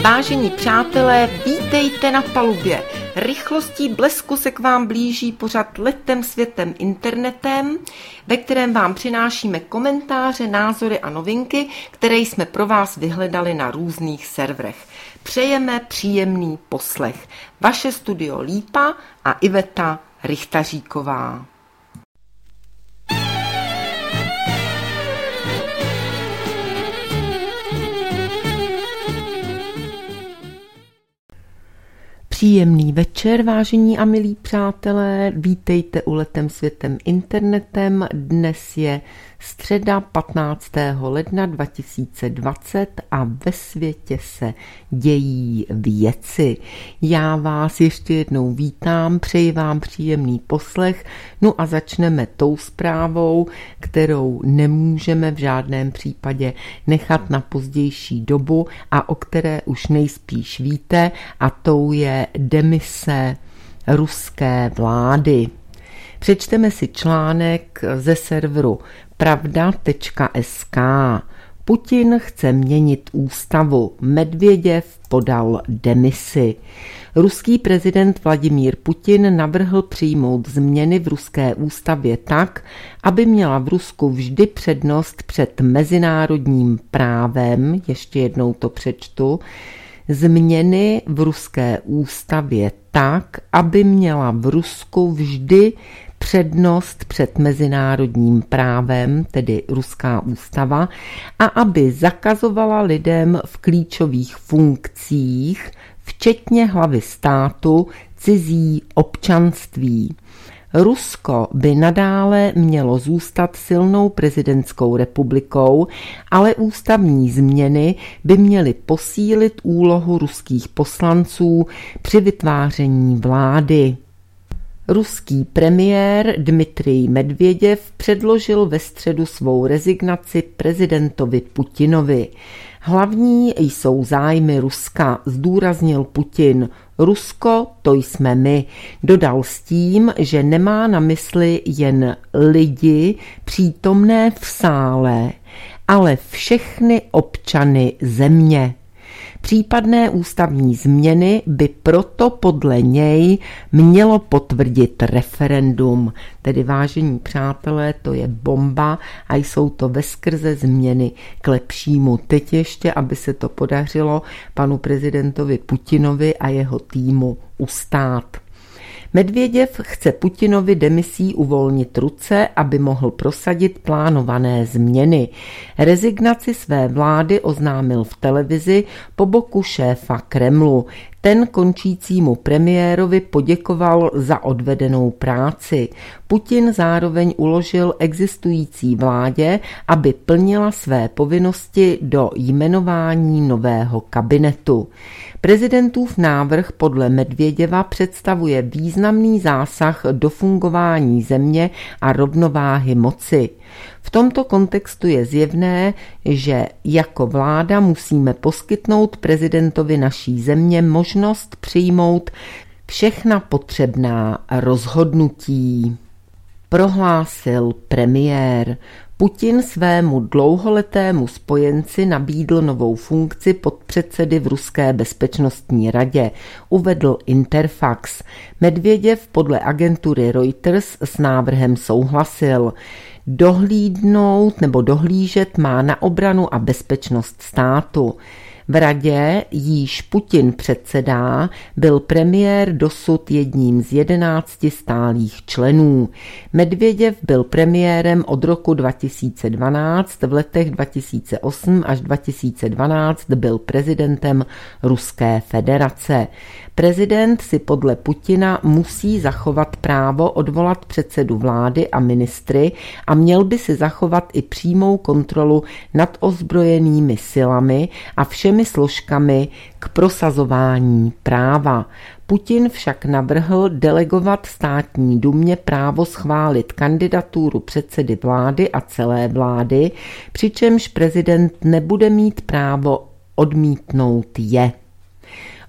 Vážení přátelé, vítejte na palubě. Rychlostí blesku se k vám blíží pořad Letem světem internetem, ve kterém vám přinášíme komentáře, názory a novinky, které jsme pro vás vyhledali na různých serverech. Přejeme příjemný poslech. Vaše studio Lípa a Iveta Richtaříková. Příjemný večer, vážení a milí přátelé, vítejte u Letem světem internetem. Dnes je středa 15. ledna 2020 a ve světě se dějí věci. Já vás ještě jednou vítám, přeji vám příjemný poslech, no a začneme tou zprávou, kterou nemůžeme v žádném případě nechat na pozdější dobu a o které už nejspíš víte, a tou je demise ruské vlády. Přečteme si článek ze serveru pravda.sk. Putin chce měnit ústavu. Medvěděv podal demisi. Ruský prezident Vladimír Putin navrhl přijmout změny v ruské ústavě tak, aby měla v Rusku vždy přednost před mezinárodním právem, ještě jednou to přečtu, změny v ruské ústavě tak, aby měla v Rusku vždy přednost před mezinárodním právem, tedy ruská ústava, a aby zakazovala lidem v klíčových funkcích, včetně hlavy státu, cizí občanství. Rusko by nadále mělo zůstat silnou prezidentskou republikou, ale ústavní změny by měly posílit úlohu ruských poslanců při vytváření vlády. Ruský premiér Dmitrij Medvěděv předložil ve středu svou rezignaci prezidentovi Putinovi. Hlavní jsou zájmy Ruska, zdůraznil Putin. Rusko, to jsme my. Dodal s tím, že nemá na mysli jen lidi přítomné v sále, ale všechny občany země. Případné ústavní změny by proto podle něj mělo potvrdit referendum. Tedy, vážení přátelé, to je bomba a jsou to veskrze změny k lepšímu. Teď ještě, aby se to podařilo panu prezidentovi Putinovi a jeho týmu ustát. Medvěděv chce Putinovi demisí uvolnit ruce, aby mohl prosadit plánované změny. Rezignaci své vlády oznámil v televizi po boku šéfa Kremlu. Ten končícímu premiérovi poděkoval za odvedenou práci. Putin zároveň uložil existující vládě, aby plnila své povinnosti do jmenování nového kabinetu. Prezidentův návrh podle Medvěděva představuje významný zásah do fungování země a rovnováhy moci. V tomto kontextu je zjevné, že jako vláda musíme poskytnout prezidentovi naší země možnost přijmout všechna potřebná rozhodnutí, prohlásil premiér. Putin svému dlouholetému spojenci nabídl novou funkci podpředsedy v Ruské bezpečnostní radě, uvedl Interfax. Medvěděv podle agentury Reuters s návrhem souhlasil. Dohlížet má na obranu a bezpečnost státu. V radě, jíž Putin předsedá, byl premiér dosud jedním z 11 stálých členů. Medvěděv byl premiérem od roku 2012, v letech 2008 až 2012 byl prezidentem Ruské federace. Prezident si podle Putina musí zachovat právo odvolat předsedu vlády a ministry a měl by si zachovat i přímou kontrolu nad ozbrojenými silami a všemi složkami k prosazování práva. Putin však navrhl delegovat státní dumě právo schválit kandidaturu předsedy vlády a celé vlády, přičemž prezident nebude mít právo odmítnout je.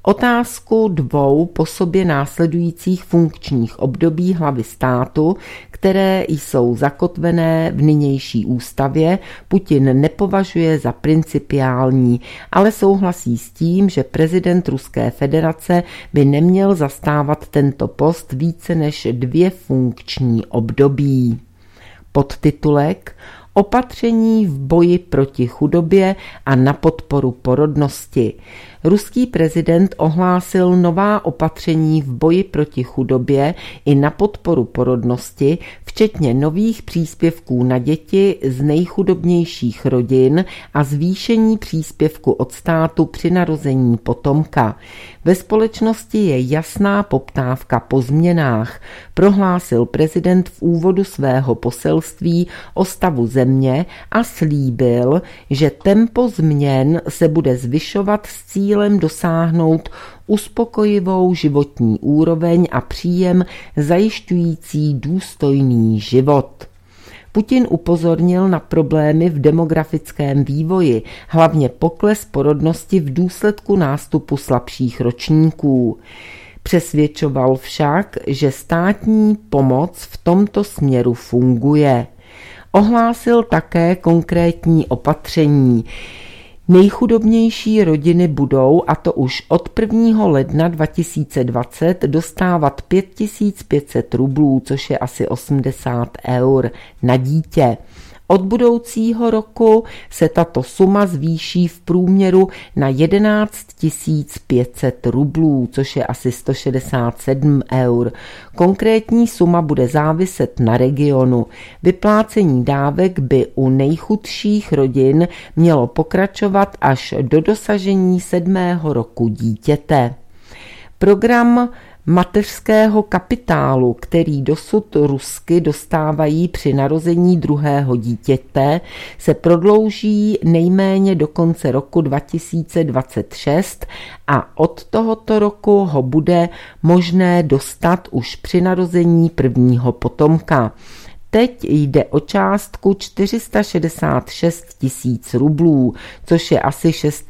Otázku 2 po sobě následujících funkčních období hlavy státu, které jsou zakotvené v nynější ústavě, Putin nepovažuje za principiální, ale souhlasí s tím, že prezident Ruské federace by neměl zastávat tento post více než 2 funkční období. Podtitulek Opatření v boji proti chudobě a na podporu porodnosti. Ruský prezident ohlásil nová opatření v boji proti chudobě i na podporu porodnosti, včetně nových příspěvků na děti z nejchudobnějších rodin a zvýšení příspěvku od státu při narození potomka. Ve společnosti je jasná poptávka po změnách, prohlásil prezident v úvodu svého poselství o stavu země a slíbil, že tempo změn se bude zvyšovat s cílem dosáhnout uspokojivou životní úroveň a příjem zajišťující důstojný život. Putin upozornil na problémy v demografickém vývoji, hlavně pokles porodnosti v důsledku nástupu slabších ročníků. Přesvědčoval však, že státní pomoc v tomto směru funguje. Ohlásil také konkrétní opatření. Nejchudobnější rodiny budou, a to už od 1. ledna 2020, dostávat 5500 rublů, což je asi 80 eur na dítě. Od budoucího roku se tato suma zvýší v průměru na 11 500 rublů, což je asi 167 eur. Konkrétní suma bude záviset na regionu. Vyplácení dávek by u nejchudších rodin mělo pokračovat až do dosažení 7. roku dítěte. Program mateřského kapitálu, který dosud Rusky dostávají při narození druhého dítěte, se prodlouží nejméně do konce roku 2026 a od tohoto roku ho bude možné dostat už při narození prvního potomka. Teď jde o částku 466 000 rublů, což je asi 6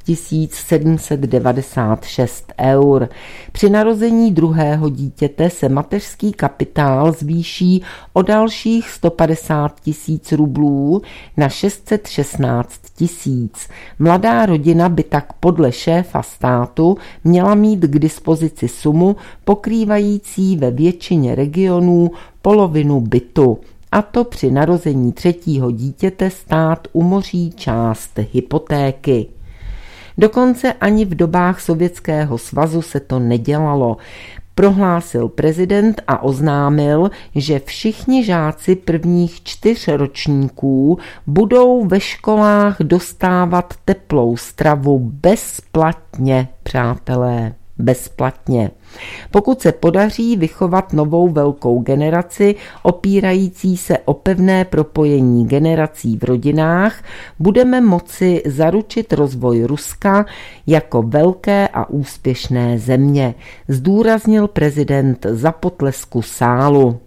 796 eur. Při narození druhého dítěte se mateřský kapitál zvýší o dalších 150 000 rublů na 616 000. Mladá rodina by tak podle šéfa státu měla mít k dispozici sumu pokrývající ve většině regionů polovinu bytu. A to při narození třetího dítěte stát umoří část hypotéky. Dokonce ani v dobách Sovětského svazu se to nedělalo, prohlásil prezident a oznámil, že všichni žáci prvních 4 ročníků budou ve školách dostávat teplou stravu bezplatně, přátelé. Bezplatně. Pokud se podaří vychovat novou velkou generaci opírající se o pevné propojení generací v rodinách, budeme moci zaručit rozvoj Ruska jako velké a úspěšné země, zdůraznil prezident za potlesku sálu.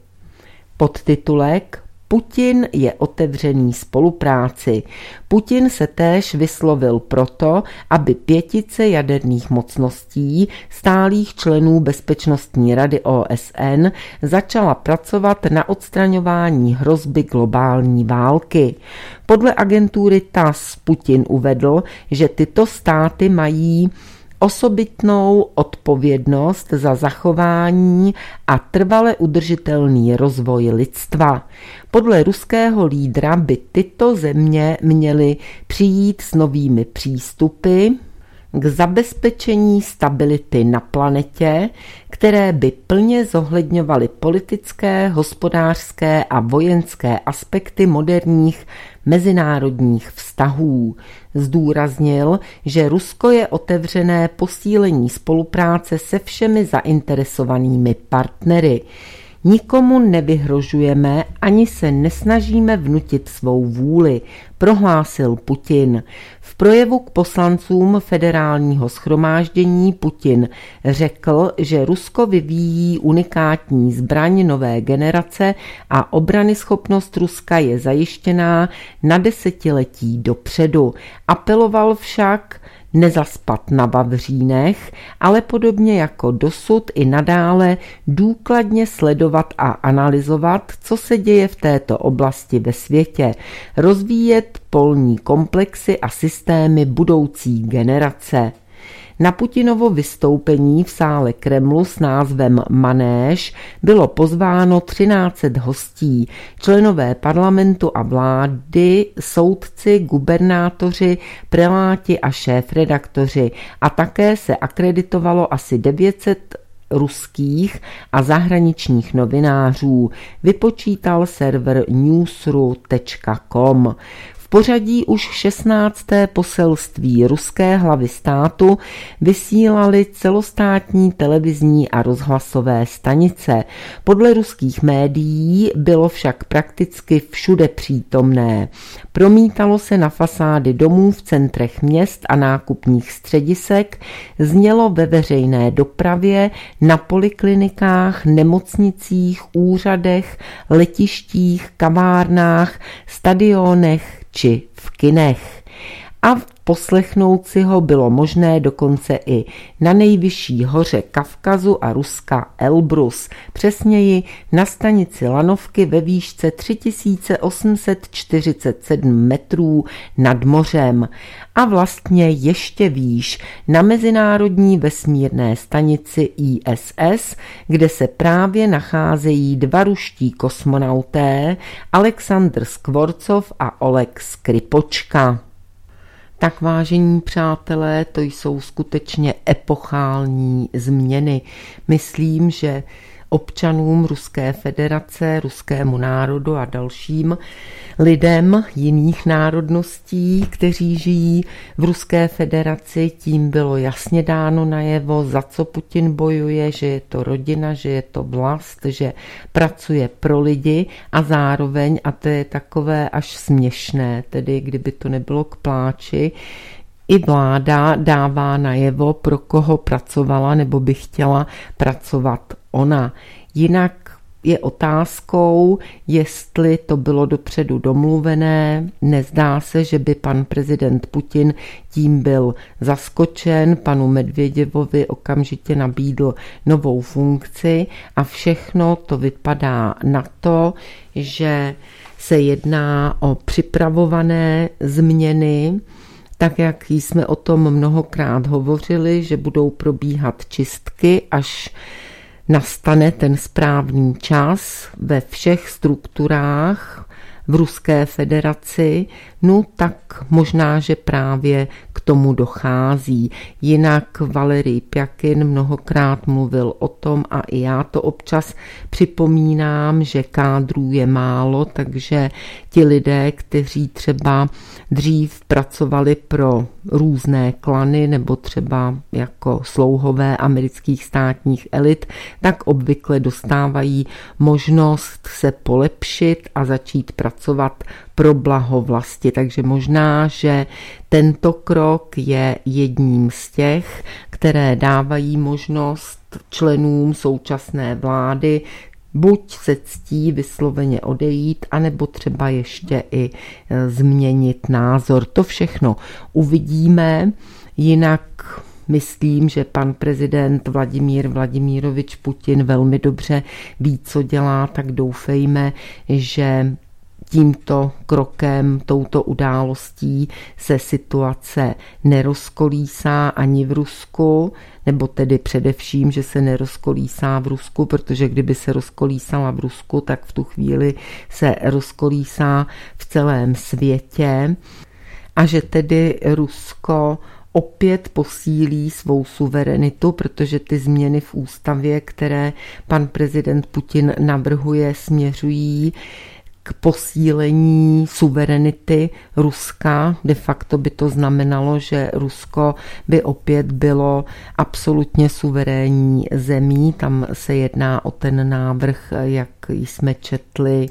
Podtitulek Putin je otevřený spolupráci. Putin se též vyslovil proto, aby 5 jaderných mocností, stálých členů Bezpečnostní rady OSN, začala pracovat na odstraňování hrozby globální války. Podle agentury TASS Putin uvedl, že tyto státy mají osobitnou odpovědnost za zachování a trvale udržitelný rozvoj lidstva. Podle ruského lídra by tyto země měly přijít s novými přístupy k zabezpečení stability na planetě, které by plně zohledňovaly politické, hospodářské a vojenské aspekty moderních mezinárodních vztahů. Zdůraznil, že Rusko je otevřené posílení spolupráce se všemi zainteresovanými partnery. Nikomu nevyhrožujeme ani se nesnažíme vnutit svou vůli, prohlásil Putin. V projevu k poslancům federálního shromáždění Putin řekl, že Rusko vyvíjí unikátní zbraň nové generace a obranyschopnost Ruska je zajištěná na desetiletí dopředu. Apeloval však nezaspat na vavřínech, ale podobně jako dosud i nadále důkladně sledovat a analyzovat, co se děje v této oblasti ve světě, rozvíjet polní komplexy a systémy budoucí generace. Na Putinovo vystoupení v sále Kremlu s názvem Manéž bylo pozváno 1300 hostí, členové parlamentu a vlády, soudci, gubernátoři, preláti a šéfredaktoři a také se akreditovalo asi 900 ruských a zahraničních novinářů, vypočítal server newsru.com. V pořadí už 16. poselství ruské hlavy státu vysílaly celostátní televizní a rozhlasové stanice. Podle ruských médií bylo však prakticky všude přítomné. Promítalo se na fasády domů v centrech měst a nákupních středisek, znělo ve veřejné dopravě, na poliklinikách, nemocnicích, úřadech, letištích, kavárnách, stadionech či v kinech. A poslechnout si ho bylo možné dokonce i na nejvyšší hoře Kavkazu a Ruska Elbrus, přesněji na stanici Lanovky ve výšce 3847 metrů nad mořem a vlastně ještě výš na mezinárodní vesmírné stanici ISS, kde se právě nacházejí dva ruští kosmonauté Alexandr Skvorcov a Oleg Skripočka. Tak vážení přátelé, to jsou skutečně epochální změny. Myslím, že občanům Ruské federace, ruskému národu a dalším lidem jiných národností, kteří žijí v Ruské federaci, tím bylo jasně dáno najevo, za co Putin bojuje, že je to rodina, že je to vlast, že pracuje pro lidi a zároveň, a to je takové až směšné, tedy kdyby to nebylo k pláči, i vláda dává najevo, pro koho pracovala nebo by chtěla pracovat ona. Jinak je otázkou, jestli to bylo dopředu domluvené. Nezdá se, že by pan prezident Putin tím byl zaskočen. Panu Medvěděvovi okamžitě nabídl novou funkci a všechno to vypadá na to, že se jedná o připravované změny, tak jak jsme o tom mnohokrát hovořili, že budou probíhat čistky, až nastane ten správný čas ve všech strukturách v Ruské federaci, no tak možná, že právě k tomu dochází. Jinak Valerij Pjakin mnohokrát mluvil o tom a i já to občas připomínám, že kádrů je málo, takže ti lidé, kteří třeba dřív pracovali pro různé klany nebo třeba jako slouhové amerických státních elit, tak obvykle dostávají možnost se polepšit a začít pracovat pro blaho vlasti. Takže možná, že tento krok je jedním z těch, které dávají možnost členům současné vlády buď se ctí vysloveně odejít, anebo třeba ještě i změnit názor. To všechno uvidíme, jinak myslím, že pan prezident Vladimír Vladimirovič Putin velmi dobře ví, co dělá, tak doufejme, že tímto krokem, touto událostí se situace nerozkolísá ani v Rusku, nebo tedy především, že se nerozkolísá v Rusku, protože kdyby se rozkolísala v Rusku, tak v tu chvíli se rozkolísá v celém světě a že tedy Rusko opět posílí svou suverenitu, protože ty změny v ústavě, které pan prezident Putin navrhuje, směřují k posílení suverenity Ruska. De facto by to znamenalo, že Rusko by opět bylo absolutně suverénní zemí. Tam se jedná o ten návrh, jak jsme četli,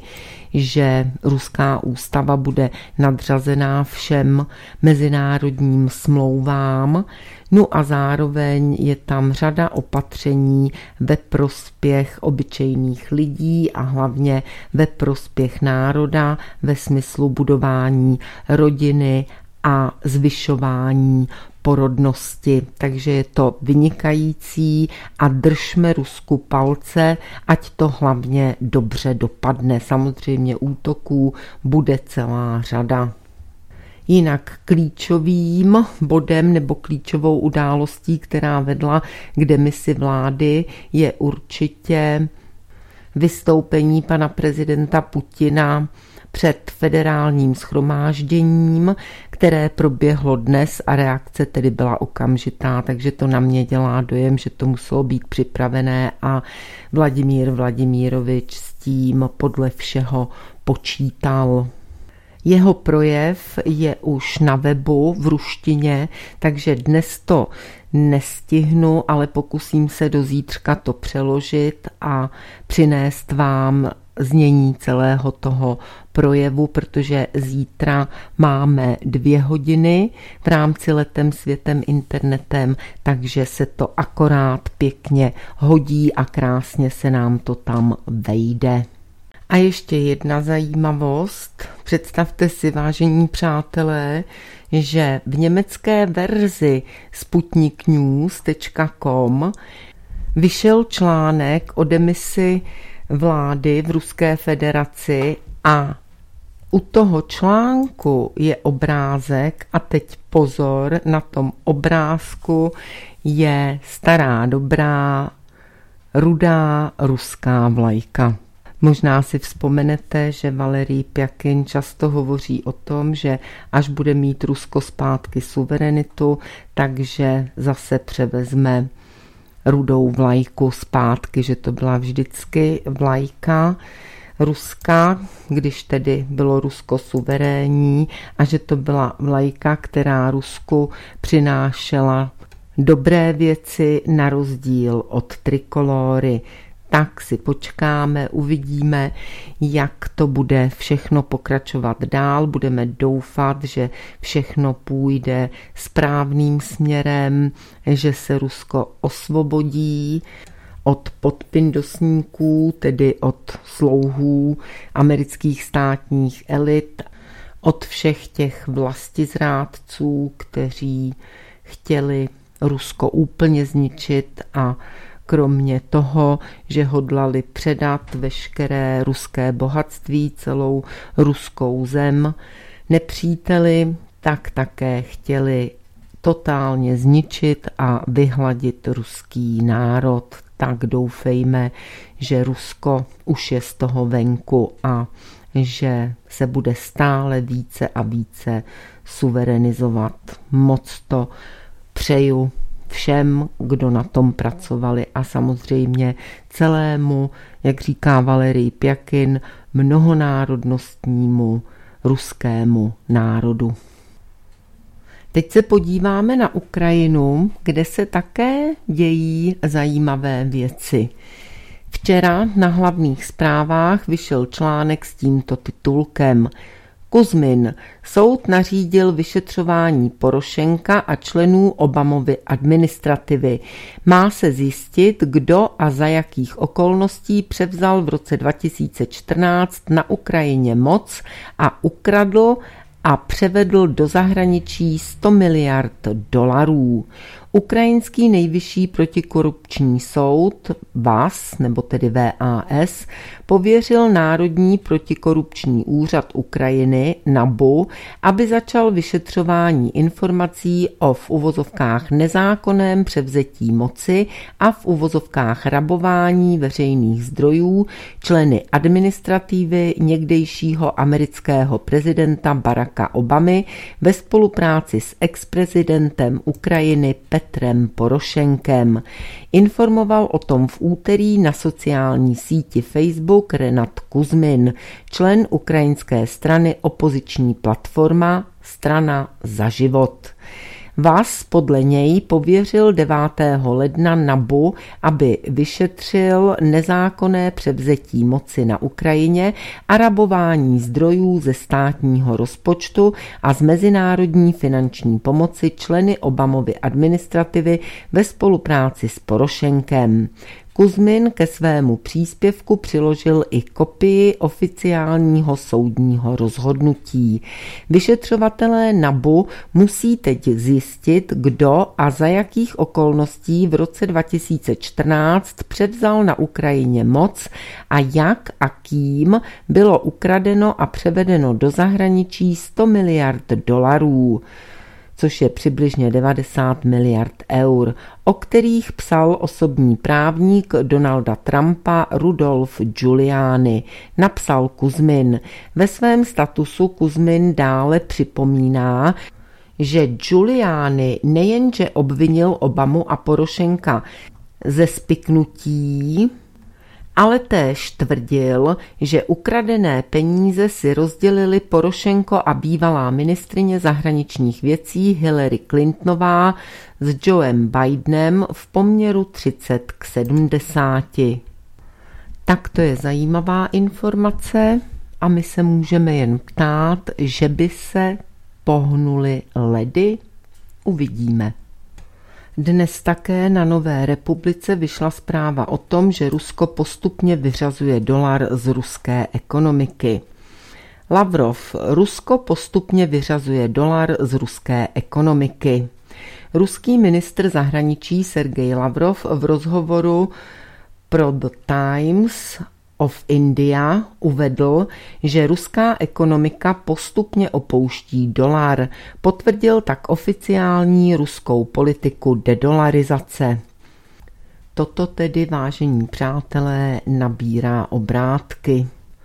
že ruská ústava bude nadřazená všem mezinárodním smlouvám. No a zároveň je tam řada opatření ve prospěch obyčejných lidí a hlavně ve prospěch národa ve smyslu budování rodiny a zvyšování porodnosti. Takže je to vynikající a držme Rusku palce, ať to hlavně dobře dopadne. Samozřejmě útoků bude celá řada. Jinak klíčovým bodem nebo klíčovou událostí, která vedla k demisi vlády, je určitě vystoupení pana prezidenta Putina před federálním shromážděním, které proběhlo dnes a reakce tedy byla okamžitá, takže to na mě dělá dojem, že to muselo být připravené a Vladimír Vladimirovič s tím podle všeho počítal. Jeho projev je už na webu v ruštině, takže dnes to nestihnu, ale pokusím se do zítřka to přeložit a přinést vám znění celého toho projevu, protože zítra máme 2 hodiny v rámci Letem světem internetem, takže se to akorát pěkně hodí a krásně se nám to tam vejde. A ještě jedna zajímavost. Představte si, vážení přátelé, že v německé verzi sputniknews.com vyšel článek o demisi vlády v Ruské federaci a u toho článku je obrázek a teď pozor, na tom obrázku je stará dobrá rudá ruská vlajka. Možná si vzpomenete, že Valerij Pjakin často hovoří o tom, že až bude mít Rusko zpátky suverenitu, takže zase převezme rudou vlajku zpátky, že to byla vždycky vlajka Ruska, když tedy bylo Rusko suverénní a že to byla vlajka, která Rusku přinášela dobré věci na rozdíl od trikolory. Tak si počkáme, uvidíme, jak to bude všechno pokračovat dál. Budeme doufat, že všechno půjde správným směrem, že se Rusko osvobodí od podpindosníků, tedy od slouhů amerických státních elit, od všech těch vlastizrádců, kteří chtěli Rusko úplně zničit a kromě toho, že hodlali předat veškeré ruské bohatství, celou ruskou zem nepříteli, tak také chtěli totálně zničit a vyhladit ruský národ. Tak doufejme, že Rusko už je z toho venku a že se bude stále více a více suverenizovat. Moc to přeju všem, kdo na tom pracovali a samozřejmě celému, jak říká Valerij Pjakin, mnohonárodnostnímu ruskému národu. Teď se podíváme na Ukrajinu, kde se také dějí zajímavé věci. Včera na hlavních zprávách vyšel článek s tímto titulkem: Kuzmin. Soud nařídil vyšetřování Porošenka a členů Obamovy administrativy. Má se zjistit, kdo a za jakých okolností převzal v roce 2014 na Ukrajině moc a ukradl a převedl do zahraničí $100 miliard. Ukrajinský nejvyšší protikorupční soud VAS, nebo tedy VAS, pověřil Národní protikorupční úřad Ukrajiny NABU, aby začal vyšetřování informací o v uvozovkách nezákonném převzetí moci a v uvozovkách rabování veřejných zdrojů členy administrativy někdejšího amerického prezidenta Baracka Obamy ve spolupráci s exprezidentem Ukrajiny Petrem Porošenkem. Informoval o tom v úterý na sociální síti Facebook Renat Kuzmin, člen ukrajinské strany opoziční platforma Strana za život. VAS podle něj pověřil 9. ledna NABU, aby vyšetřil nezákonné převzetí moci na Ukrajině a rabování zdrojů ze státního rozpočtu a z mezinárodní finanční pomoci členy Obamovy administrativy ve spolupráci s Porošenkem. Kuzmin ke svému příspěvku přiložil i kopii oficiálního soudního rozhodnutí. Vyšetřovatelé NABU musí teď zjistit, kdo a za jakých okolností v roce 2014 převzal na Ukrajině moc a jak a kým bylo ukradeno a převedeno do zahraničí 100 miliard dolarů, což je přibližně 90 miliard eur, o kterých psal osobní právník Donalda Trumpa Rudolf Giuliani, napsal Kuzmin. Ve svém statusu Kuzmin dále připomíná, že Giuliani nejenže obvinil Obamu a Porošenka ze spiknutí, ale též tvrdil, že ukradené peníze si rozdělili Porošenko a bývalá ministryně zahraničních věcí Hillary Clintonová s Joem Bidenem v poměru 30:70. Tak to je zajímavá informace a my se můžeme jen ptát, že by se pohnuly ledy? Uvidíme. Dnes také na Nové republice vyšla zpráva o tom, že Rusko postupně vyřazuje dolar z ruské ekonomiky. Lavrov: Rusko postupně vyřazuje dolar z ruské ekonomiky. Ruský ministr zahraničí Sergej Lavrov v rozhovoru pro The Times of India uvedl, že ruská ekonomika postupně opouští dolar. Potvrdil tak oficiální ruskou politiku dedolarizace. Toto tedy, vážení přátelé, nabírá obrátky.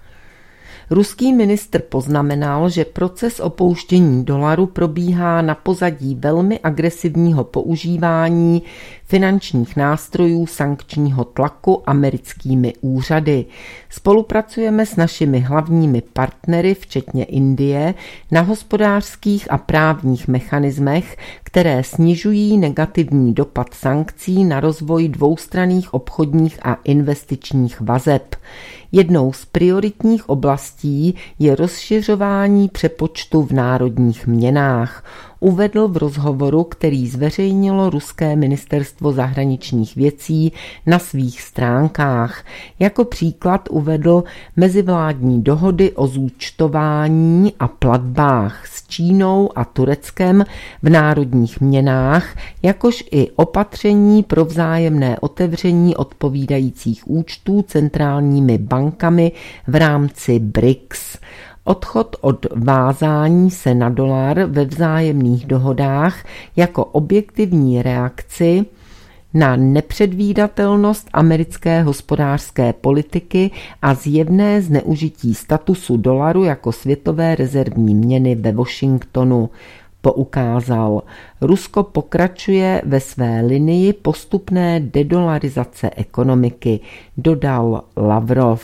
Ruský ministr poznamenal, že proces opouštění dolaru probíhá na pozadí velmi agresivního používání finančních nástrojů sankčního tlaku americkými úřady. Spolupracujeme s našimi hlavními partnery, včetně Indie, na hospodářských a právních mechanismech, které snižují negativní dopad sankcí na rozvoj dvoustranných obchodních a investičních vazeb. Jednou z prioritních oblastí je rozšiřování přepočtu v národních měnách, uvedl v rozhovoru, který zveřejnilo ruské ministerstvo zahraničních věcí na svých stránkách. Jako příklad uvedl mezivládní dohody o zúčtování a platbách s Čínou a Tureckem v národních měnách, jakož i opatření pro vzájemné otevření odpovídajících účtů centrálními bankami v rámci BRICS. Odchod od vázání se na dolar ve vzájemných dohodách jako objektivní reakci na nepředvídatelnost americké hospodářské politiky a zjevné zneužití statusu dolaru jako světové rezervní měny ve Washingtonu, poukázal. Rusko pokračuje ve své linii postupné dedolarizace ekonomiky, dodal Lavrov.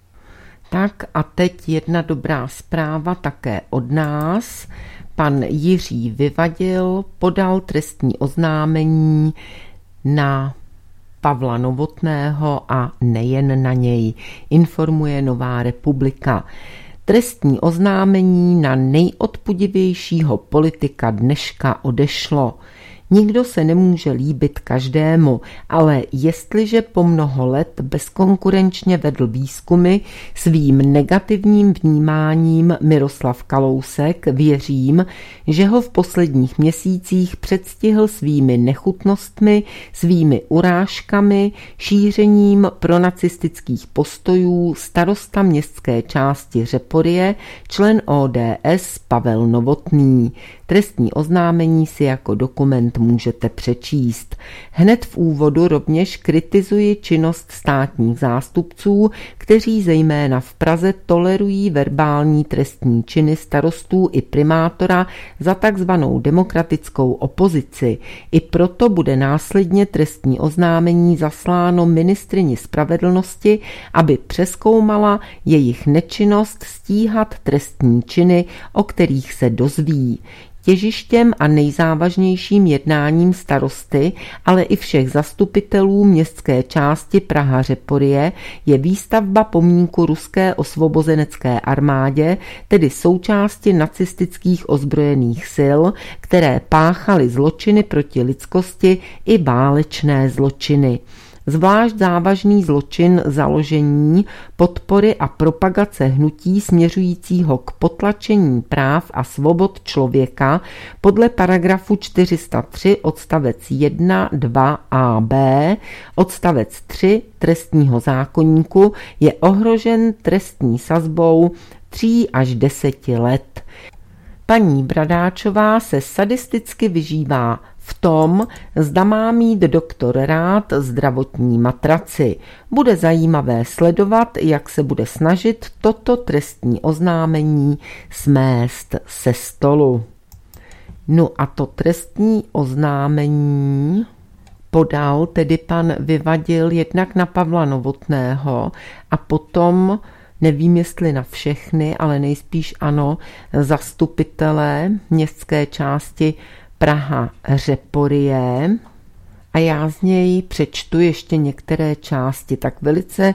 Tak a teď jedna dobrá zpráva také od nás. Pan Jiří Vyvadil podal trestní oznámení na Pavla Novotného a nejen na něj, informuje Nová republika. Trestní oznámení na nejodpudivějšího politika dneška odešlo. Nikdo se nemůže líbit každému, ale jestliže po mnoho let bezkonkurenčně vedl výzkumy svým negativním vnímáním Miroslav Kalousek, věřím, že ho v posledních měsících předstihl svými nechutnostmi, svými urážkami, šířením pronacistických postojů starosta městské části Řeporyje, člen ODS Pavel Novotný. Trestní oznámení si jako dokument můžete přečíst. Hned v úvodu rovněž kritizuji činnost státních zástupců, kteří zejména v Praze tolerují verbální trestní činy starostů i primátora za takzvanou demokratickou opozici. I proto bude následně trestní oznámení zasláno ministryni spravedlnosti, aby přezkoumala jejich nečinnost stíhat trestní činy, o kterých se dozví. Těžištěm a nejzávažnějším jednáním starosty, ale i všech zastupitelů městské části Praha Řeporyje je výstavba pomníku ruské osvobozenecké armádě, tedy součásti nacistických ozbrojených sil, které páchaly zločiny proti lidskosti i válečné zločiny. zvlášť závažný zločin založení, podpory a propagace hnutí směřujícího k potlačení práv a svobod člověka podle paragrafu 403 odstavec 1, 2 a b, odstavec 3 trestního zákoníku je ohrožen trestní sazbou 3 až 10 let. Paní Bradáčová se sadisticky vyžívá v tom, zda má mít doktor rád zdravotní matraci. Bude zajímavé sledovat, jak se bude snažit toto trestní oznámení smést se stolu. No a to trestní oznámení podal tedy pan Vyvadil jednak na Pavla Novotného a potom, nevím jestli na všechny, ale nejspíš ano, zastupitelé městské části Praha Řeporyje. A já z něj přečtu ještě některé části. Tak velice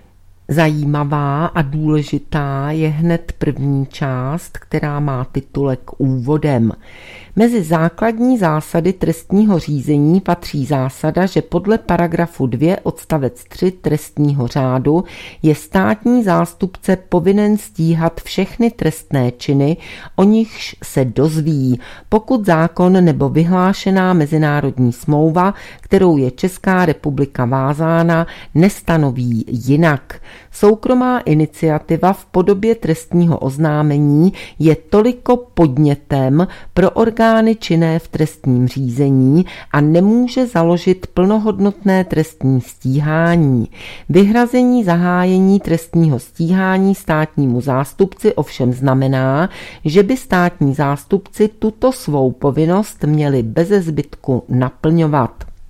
zajímavá a důležitá je hned první část, která má titulek Úvodem. Mezi základní zásady trestního řízení patří zásada, že podle paragrafu 2 odstavec 3 trestního řádu je státní zástupce povinen stíhat všechny trestné činy, o nichž se dozví, pokud zákon nebo vyhlášená mezinárodní smlouva, kterou je Česká republika vázána, nestanoví jinak. Soukromá iniciativa v podobě trestního oznámení je toliko podnětem pro orgány činné v trestním řízení a nemůže založit plnohodnotné trestní stíhání. Vyhrazení zahájení trestního stíhání státnímu zástupci ovšem znamená, že by státní zástupci tuto svou povinnost měli beze zbytku naplňovat.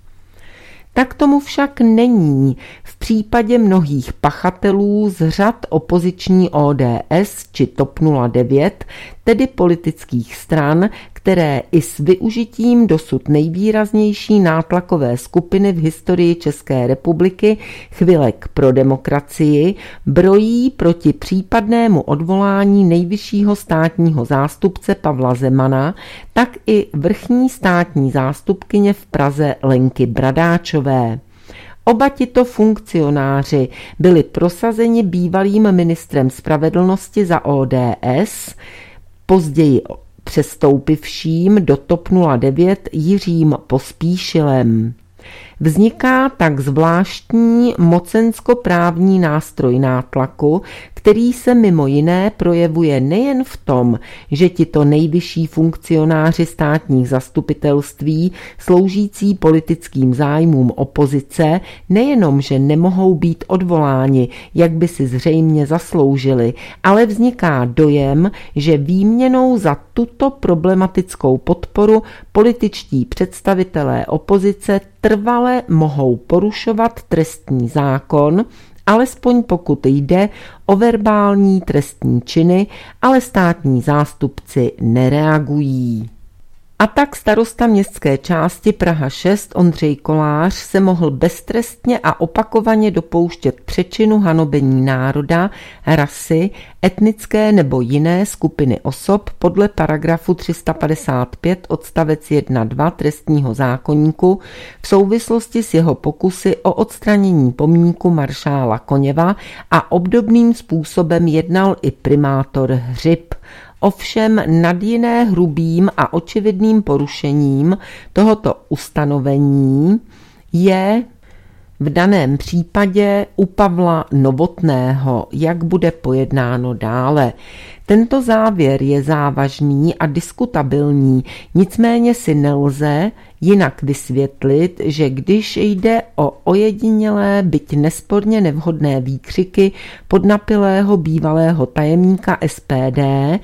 Tak tomu však není v případě mnohých pachatelů z řad opoziční ODS či TOP 09, tedy politických stran, které i s využitím dosud nejvýraznější nátlakové skupiny v historii České republiky Chvilek pro demokracii brojí proti případnému odvolání nejvyššího státního zástupce Pavla Zemana, tak i vrchní státní zástupkyně v Praze Lenky Bradáčové. Oba tito funkcionáři byli prosazeni bývalým ministrem spravedlnosti za ODS, později přestoupivším do TOP 09 Jiřím Pospíšilem. Vzniká tak zvláštní mocenskoprávní nástroj nátlaku, který se mimo jiné projevuje nejen v tom, že tito nejvyšší funkcionáři státních zastupitelství sloužící politickým zájmům opozice nejenom, že nemohou být odvoláni, jak by si zřejmě zasloužili, ale vzniká dojem, že výměnou za tuto problematickou podporu političtí představitelé opozice trvale mohou porušovat trestní zákon, alespoň pokud jde o verbální trestní činy, ale státní zástupci nereagují. A tak starosta městské části Praha 6 Ondřej Kolář se mohl beztrestně a opakovaně dopouštět přečinu hanobení národa, rasy, etnické nebo jiné skupiny osob podle paragrafu 355 odstavec 1-2 trestního zákoníku v souvislosti s jeho pokusy o odstranění pomníku maršála Koněva a obdobným způsobem jednal i primátor Hřib. Ovšem nad jiné hrubým a očividným porušením tohoto ustanovení je v daném případě u Pavla Novotného, jak bude pojednáno dále. Tento závěr je závažný a diskutabilní, nicméně si nelze jinak vysvětlit, že když jde o ojedinělé, byť nesporně nevhodné výkřiky podnapilého bývalého tajemníka SPD,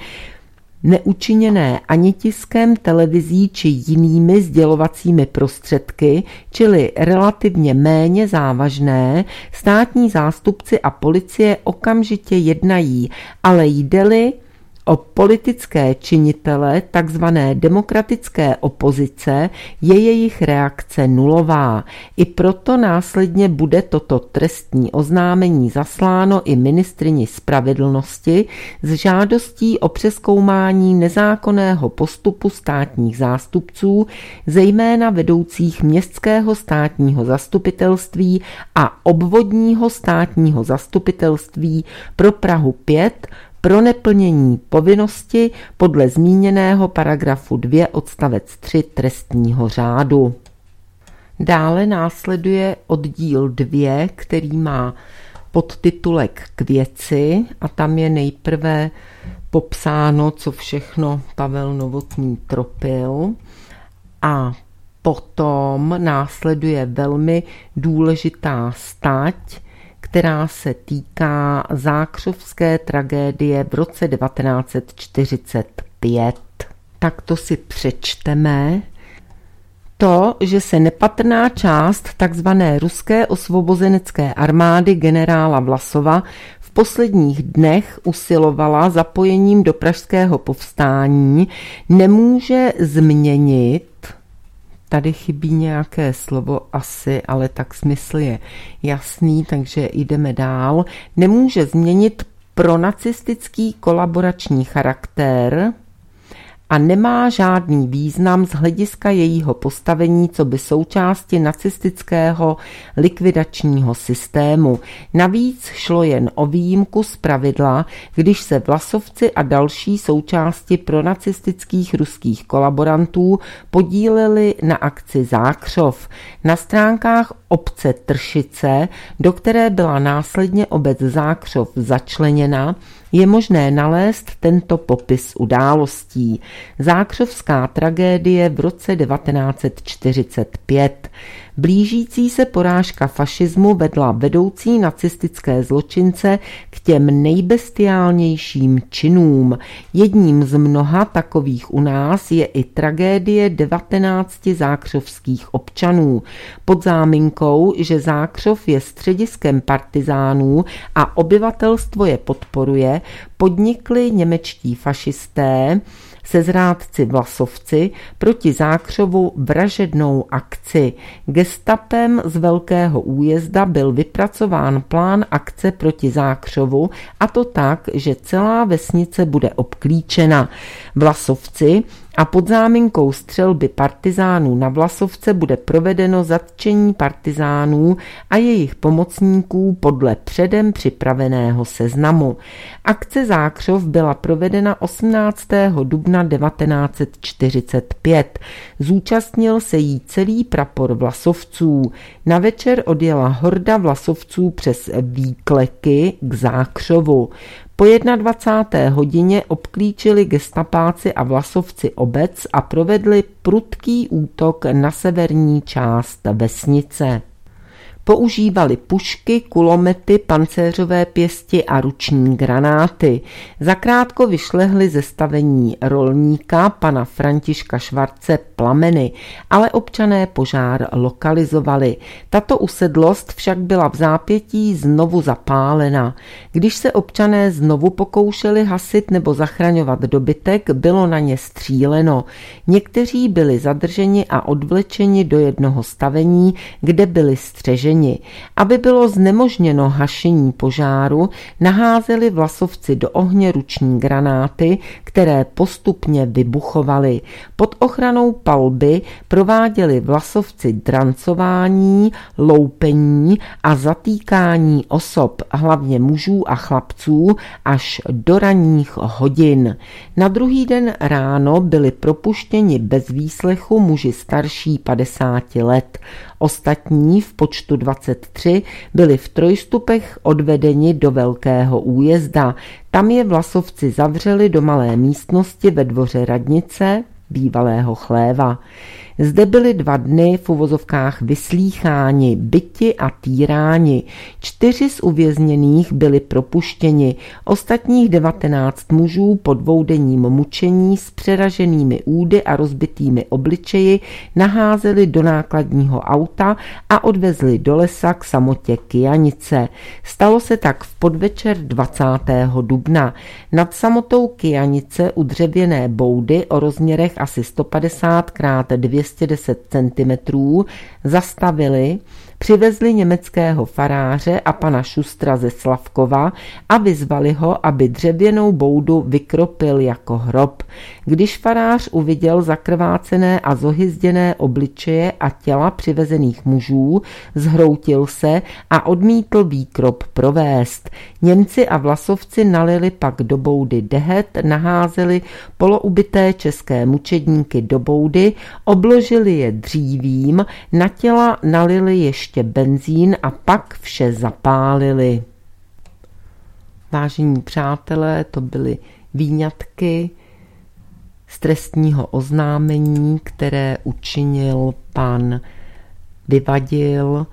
neučiněné ani tiskem, televizí či jinými sdělovacími prostředky, čili relativně méně závažné, státní zástupci a policie okamžitě jednají, ale jde-li O politické činitele takzvané demokratické opozice je jejich reakce nulová. I proto následně bude toto trestní oznámení zasláno i ministryni spravedlnosti s žádostí o přezkoumání nezákonného postupu státních zástupců, zejména vedoucích městského státního zastupitelství a obvodního státního zastupitelství pro Prahu 5 pro neplnění povinnosti podle zmíněného paragrafu 2 odstavec 3 trestního řádu. Dále následuje oddíl 2, který má podtitulek K věci a tam je nejprve popsáno, co všechno Pavel Novotný tropil, a potom následuje velmi důležitá stať, která se týká zákřovské tragédie v roce 1945. Tak to si přečteme. To, že se nepatrná část takzvané ruské osvobozenecké armády generála Vlasova v posledních dnech usilovala zapojením do pražského povstání, nemůže změnit. Tady chybí nějaké slovo asi, ale tak smysl je jasný, takže jdeme dál. Nemůže změnit pronacistický kolaborační charakter a nemá žádný význam z hlediska jejího postavení coby součásti nacistického likvidačního systému. Navíc šlo jen o výjimku z pravidla, když se Vlasovci a další součásti pronacistických ruských kolaborantů podíleli na akci Zákřov. Na stránkách obce Tršice, do které byla následně obec Zákřov začleněna, je možné nalézt tento popis událostí. Zákřovská tragédie v roce 1945. Blížící se porážka fašismu vedla vedoucí nacistické zločince k těm nejbestiálnějším činům. Jedním z mnoha takových u nás je i tragédie 19 zákřovských občanů. Pod záminkou, že Zákřov je střediskem partizánů a obyvatelstvo je podporuje, podnikli němečtí fašisté se zrádci Vlasovci proti Zákřovu vražednou akci. Gestapem z Velkého Újezda byl vypracován plán akce proti Zákřovu, a to tak, že celá vesnice bude obklíčena. Vlasovci a pod záminkou střelby partizánů na Vlasovce bude provedeno zatčení partizánů a jejich pomocníků podle předem připraveného seznamu. Akce Zákřov byla provedena 18. dubna 1945. Zúčastnil se jí celý prapor Vlasovců. Na večer odjela horda Vlasovců přes Výkleky k Zákřovu. Po 21. hodině obklíčili gestapáci a Vlasovci obec a provedli prudký útok na severní část vesnice. Používali pušky, kulomety, pancéřové pěsti a ruční granáty. Zakrátko vyšlehli ze stavení rolníka pana Františka Švarce plameny, ale občané požár lokalizovali. Tato usedlost však byla v zápětí znovu zapálena. Když se občané znovu pokoušeli hasit nebo zachraňovat dobytek, bylo na ně stříleno. Někteří byli zadrženi a odvlečeni do jednoho stavení, kde byli střeženi. Aby bylo znemožněno hašení požáru, naházeli Vlasovci do ohně ruční granáty, které postupně vybuchovaly. Pod ochranou palby prováděli Vlasovci drancování, loupení a zatýkání osob, hlavně mužů a chlapců, až do ranních hodin. Na druhý den ráno byli propuštěni bez výslechu muži starší 50 let. Ostatní v počtu 23 byli v trojstupech odvedeni do Velkého Újezda. Tam je Vlasovci zavřeli do malé místnosti ve dvoře radnice, bývalého chléva. Zde byli 2 dny v uvozovkách vyslýcháni, byti a týráni. 4 z uvězněných byli propuštěni, ostatních 19 mužů po 2denním mučení s přeraženými údy a rozbitými obličeji naházeli do nákladního auta a odvezli do lesa k samotě Kyjanice. Stalo se tak v podvečer 20. dubna. Nad samotou Kyjanice u dřevěné boudy o rozměrech asi 150 x 210 cm zastavili, přivezli německého faráře a pana Šustra ze Slavkova a vyzvali ho, aby dřevěnou boudu vykropil jako hrob. Když farář uviděl zakrvácené a zohyzděné obličeje a těla přivezených mužů, zhroutil se a odmítl výkrop provést. Němci a vlasovci nalili pak do boudy dehet, naházeli poloubité české mučedníky do boudy, obložili je dřívím, na těla nalili ještě benzín a pak vše zapálili. Vážení přátelé, to byly výňatky z trestního oznámení, které učinil pan Vyvadil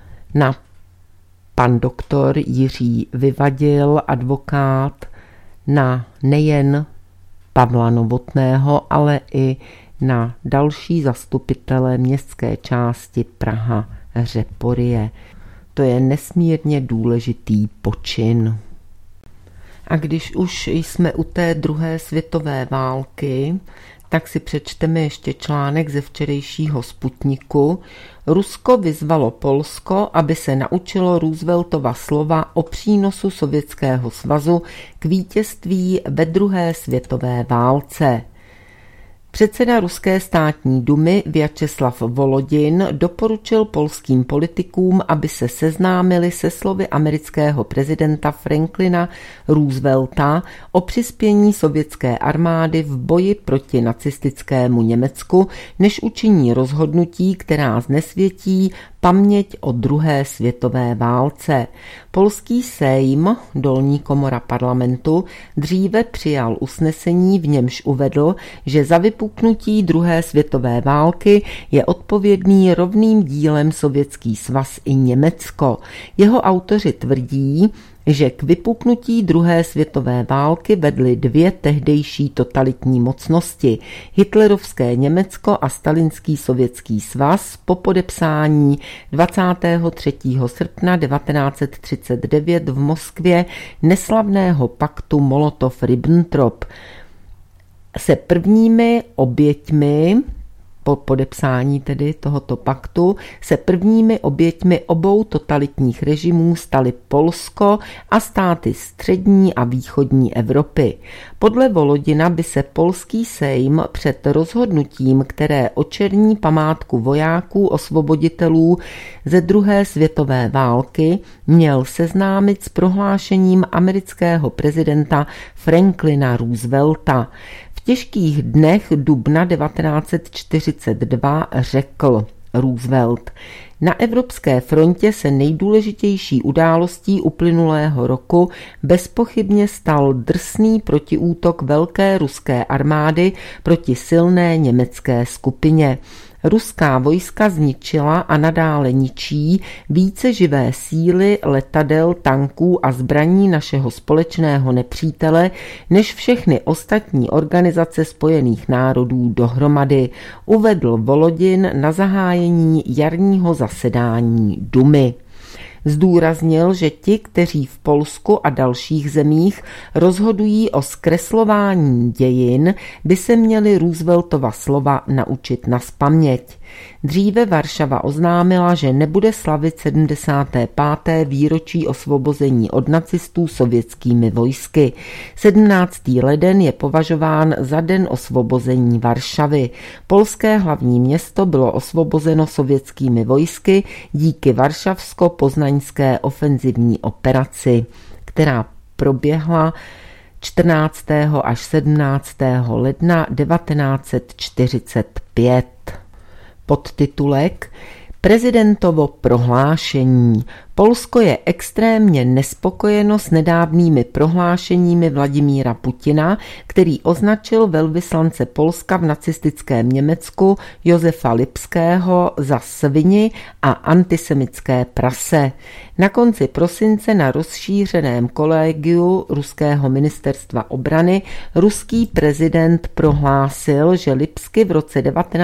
pan doktor Jiří Vyvadil, advokát, na nejen Pavla Novotného, ale i na další zastupitele městské části Praha Řeporyje. To je nesmírně důležitý počin. A když už jsme u té druhé světové války, tak si přečteme ještě článek ze včerejšího Sputniku. Rusko vyzvalo Polsko, aby se naučilo Rooseveltova slova o přínosu Sovětského svazu k vítězství ve druhé světové válce. Předseda Ruské státní dumy Vjačeslav Volodin doporučil polským politikům, aby se seznámili se slovy amerického prezidenta Franklina Roosevelta o přispění sovětské armády v boji proti nacistickému Německu, než učiní rozhodnutí, která znesvětí paměť o druhé světové válce. Polský sejm, dolní komora parlamentu, dříve přijal usnesení, v němž uvedl, že za vypuknutí druhé světové války je odpovědný rovným dílem Sovětský svaz i Německo. Jeho autoři tvrdí, že k vypuknutí druhé světové války vedly 2 tehdejší totalitní mocnosti, hitlerovské Německo a stalinský Sovětský svaz, po podepsání 23. srpna 1939 v Moskvě neslavného paktu Molotov-Ribbentrop. Se prvními oběťmi po podepsání tedy tohoto paktu se prvními oběťmi obou totalitních režimů staly Polsko a státy střední a východní Evropy. Podle Volodina by se polský sejm před rozhodnutím, které očerní památku vojáků osvoboditelů ze druhé světové války, měl seznámit s prohlášením amerického prezidenta Franklina Roosevelta. V těžkých dnech dubna 1942 řekl Roosevelt: na evropské frontě se nejdůležitější událostí uplynulého roku bezpochybně stal drsný protiútok velké ruské armády proti silné německé skupině. Ruská vojska zničila a nadále ničí více živé síly, letadel, tanků a zbraní našeho společného nepřítele než všechny ostatní organizace Spojených národů dohromady, uvedl Volodin na zahájení jarního zasedání Dumy. Zdůraznil, že ti, kteří v Polsku a dalších zemích rozhodují o zkreslování dějin, by se měli Rooseveltova slova naučit nazpaměť. Dříve Varšava oznámila, že nebude slavit 75. výročí osvobození od nacistů sovětskými vojsky. 17. leden je považován za den osvobození Varšavy. Polské hlavní město bylo osvobozeno sovětskými vojsky díky varšavsko-poznaňské ofenzivní operaci, která proběhla 14. až 17. ledna 1945. Podtitulek Prezidentovo prohlášení. Polsko je extrémně nespokojeno s nedávnými prohlášeními Vladimíra Putina, který označil velvyslance Polska v nacistickém Německu Josefa Lipského za svini a antisemické prase. Na konci prosince na rozšířeném kolegiu ruského ministerstva obrany ruský prezident prohlásil, že Lipsky v roce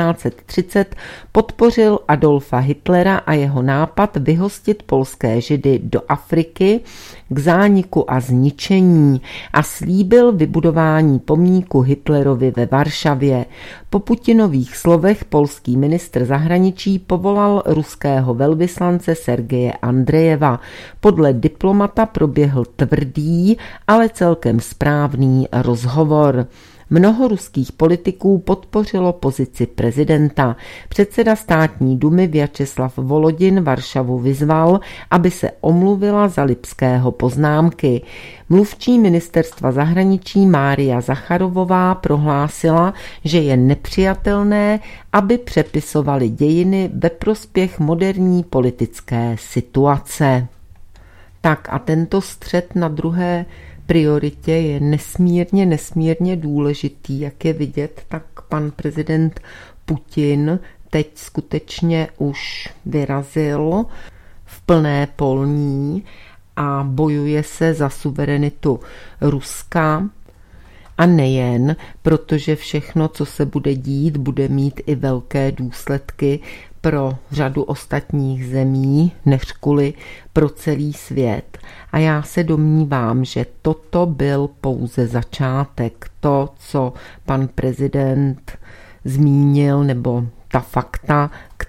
1930 podpořil Adolfa Hitlera a jeho nápad vyhostit polské Židy do Afriky k zániku a zničení a slíbil vybudování pomníku Hitlerovi ve Varšavě. Po Putinových slovech polský ministr zahraničí povolal ruského velvyslance Sergeje Andrejeva. Podle diplomata proběhl tvrdý, ale celkem správný rozhovor. Mnoho ruských politiků podpořilo pozici prezidenta. Předseda státní dumy Vjačeslav Volodin Varšavu vyzval, aby se omluvila za Lipského poznámky. Mluvčí ministerstva zahraničí Mária Zacharovová prohlásila, že je nepřijatelné, aby přepisovali dějiny ve prospěch moderní politické situace. Tak a tento střet na druhé prioritě je nesmírně důležitý, jak je vidět, tak pan prezident Putin teď skutečně už vyrazil v plné polní a bojuje se za suverenitu Ruska. A nejen, protože všechno, co se bude dít, bude mít i velké důsledky pro řadu ostatních zemí, než kvůli pro celý svět. A já se domnívám, že toto byl pouze začátek. To, co pan prezident zmínil, nebo ta fakta,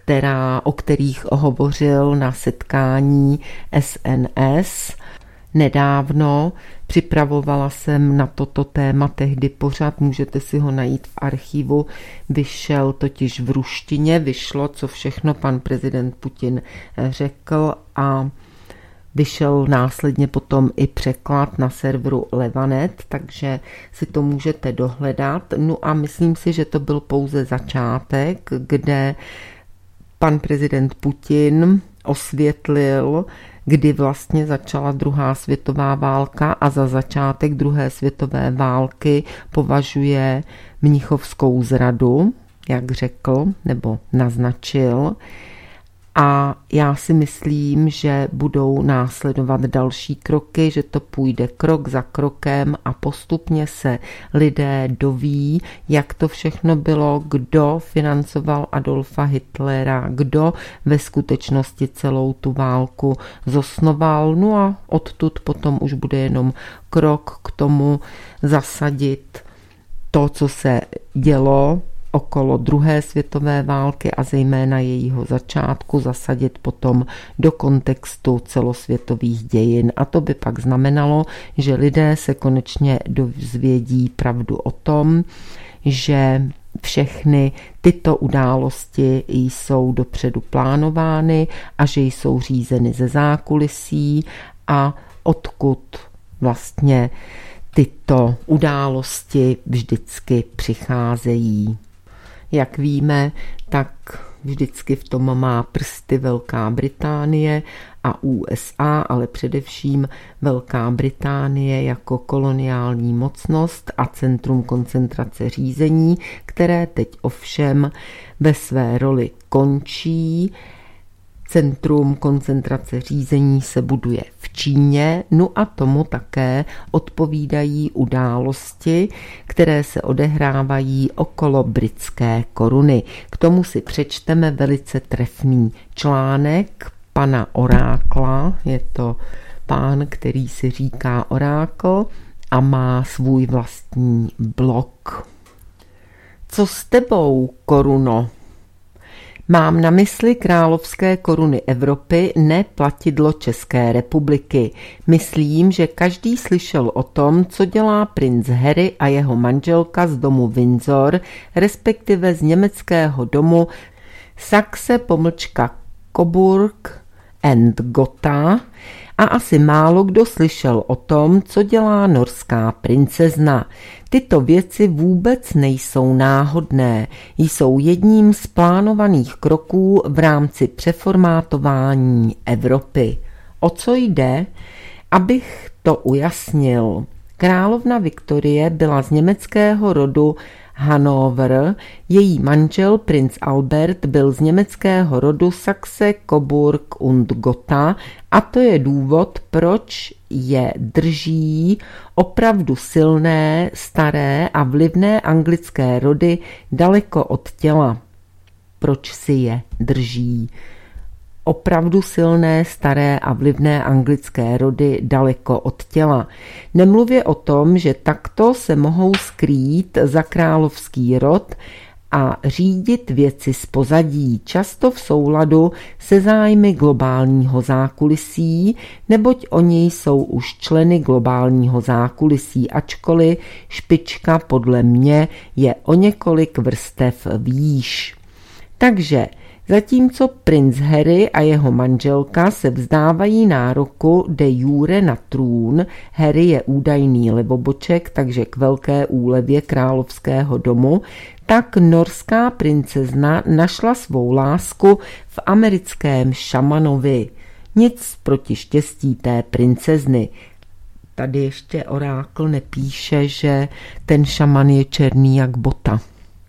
o kterých hovořil na setkání SNS nedávno. Připravovala jsem na toto téma tehdy pořad, můžete si ho najít v archivu, vyšel totiž v ruštině, vyšlo, co všechno pan prezident Putin řekl a vyšel následně potom i překlad na serveru Levanet, takže si to můžete dohledat. No a myslím si, že to byl pouze začátek, kde pan prezident Putin osvětlil, kdy vlastně začala druhá světová válka a za začátek druhé světové války považuje mnichovskou zradu, jak řekl nebo naznačil. A já si myslím, že budou následovat další kroky, že to půjde krok za krokem a postupně se lidé doví, jak to všechno bylo, kdo financoval Adolfa Hitlera, kdo ve skutečnosti celou tu válku zosnoval. No a odtud potom už bude jenom krok k tomu zasadit to, co se dělo okolo druhé světové války a zejména jejího začátku zasadit potom do kontextu celosvětových dějin. A to by pak znamenalo, že lidé se konečně dozvědí pravdu o tom, že všechny tyto události jsou dopředu plánovány a že jsou řízeny ze zákulisí a odkud vlastně tyto události vždycky přicházejí. Jak víme, tak vždycky v tom má prsty Velká Británie a USA, ale především Velká Británie jako koloniální mocnost a centrum koncentrace řízení, které teď ovšem ve své roli končí. Centrum koncentrace řízení se buduje v Číně, no a tomu také odpovídají události, které se odehrávají okolo britské koruny. K tomu si přečteme velice trefný článek pana Orákla, je to pán, který si říká Orákl a má svůj vlastní blog. Co s tebou, koruno? Mám na mysli královské koruny Evropy, ne platidlo České republiky. Myslím, že každý slyšel o tom, co dělá princ Harry a jeho manželka z domu Windsor, respektive z německého domu Saxe-Coburg and Gotha, a asi málo kdo slyšel o tom, co dělá norská princezna. Tyto věci vůbec nejsou náhodné, jsou jedním z plánovaných kroků v rámci přeformátování Evropy. O co jde? Abych to ujasnil. Královna Viktorie byla z německého rodu Hannover, její manžel princ Albert byl z německého rodu Saxe, Coburg und Gotha a to je důvod, proč je drží opravdu silné, staré a vlivné anglické rody daleko od těla. Proč si je drží? Opravdu silné, staré a vlivné anglické rody daleko od těla. Nemluvě o tom, že takto se mohou skrýt za královský rod a řídit věci z pozadí, často v souladu se zájmy globálního zákulisí, neboť oni jsou už členy globálního zákulisí, ačkoliv špička podle mě je o několik vrstev výš. Takže zatímco princ Harry a jeho manželka se vzdávají nároku de jure na trůn, Harry je údajný levoboček, takže k velké úlevě královského domu, tak norská princezna našla svou lásku v americkém šamanovi. Nic proti štěstí té princezny. Tady ještě orákl nepíše, že ten šaman je černý jak bota.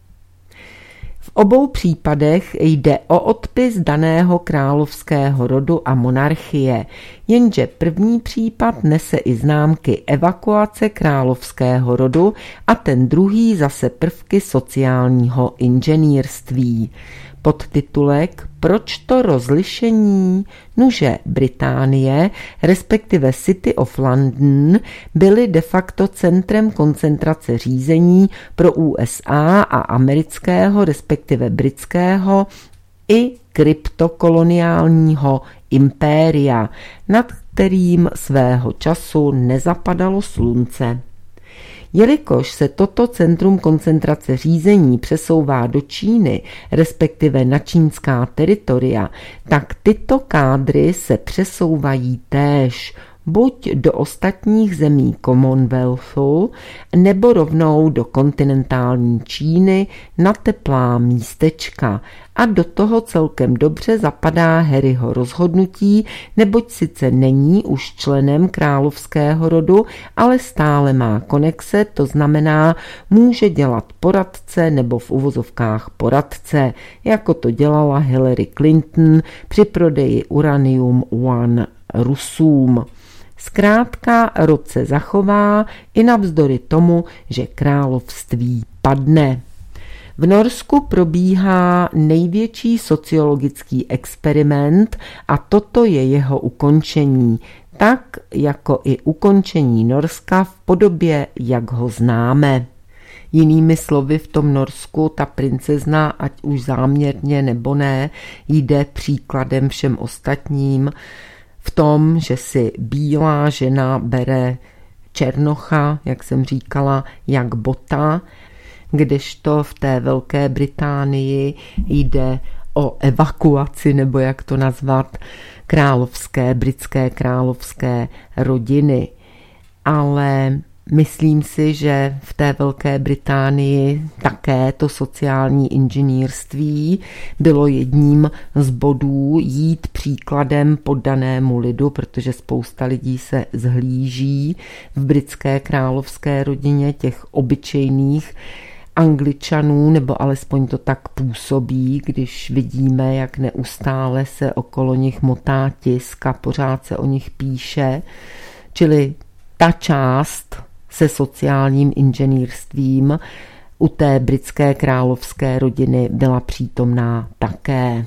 V obou případech jde o odpis daného královského rodu a monarchie, jenže první případ nese i známky evakuace královského rodu a ten druhý zase prvky sociálního inženýrství. Podtitulek Proč to rozlišení? Nuže Británie, respektive City of London, byly de facto centrem koncentrace řízení pro USA a amerického, respektive britského i kryptokoloniálního impéria, nad kterým svého času nezapadalo slunce. Jelikož se toto centrum koncentrace řízení přesouvá do Číny, respektive na čínská teritoria, tak tyto kádry se přesouvají též buď do ostatních zemí Commonwealthu, nebo rovnou do kontinentální Číny na teplá místečka. A do toho celkem dobře zapadá Harryho rozhodnutí, neboť sice není už členem královského rodu, ale stále má konexe, to znamená, může dělat poradce nebo v uvozovkách poradce, jako to dělala Hillary Clinton při prodeji Uranium One Rusům. Zkrátka rod se zachová i navzdory tomu, že království padne. V Norsku probíhá největší sociologický experiment a toto je jeho ukončení, tak jako i ukončení Norska v podobě, jak ho známe. Jinými slovy, v tom Norsku ta princezna, ať už záměrně nebo ne, jde příkladem všem ostatním v tom, že si bílá žena bere černocha, jak jsem říkala, jak bota, kdežto v té Velké Británii jde o evakuaci, nebo jak to nazvat, britské královské rodiny. Ale myslím si, že v té Velké Británii také to sociální inženýrství bylo jedním z bodů jít příkladem poddanému lidu, protože spousta lidí se zhlíží v britské královské rodině těch obyčejných Angličanů, nebo alespoň to tak působí, když vidíme, jak neustále se okolo nich motá tisk a pořád se o nich píše. Čili ta část se sociálním inženýrstvím u té britské královské rodiny byla přítomná také.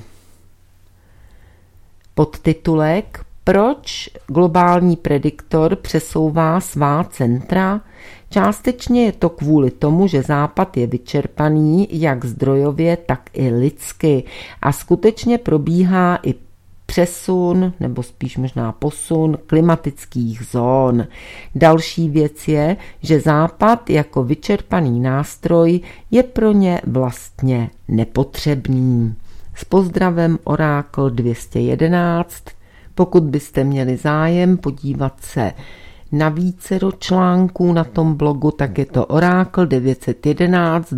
Podtitulek Proč globální prediktor přesouvá svá centra? Částečně je to kvůli tomu, že Západ je vyčerpaný jak zdrojově, tak i lidsky a skutečně probíhá i přesun, nebo spíš možná posun klimatických zón. Další věc je, že Západ jako vyčerpaný nástroj je pro ně vlastně nepotřebný. S pozdravem Orákl 211. Pokud byste měli zájem podívat se na vícero článků na tom blogu, tak je to Orákl 911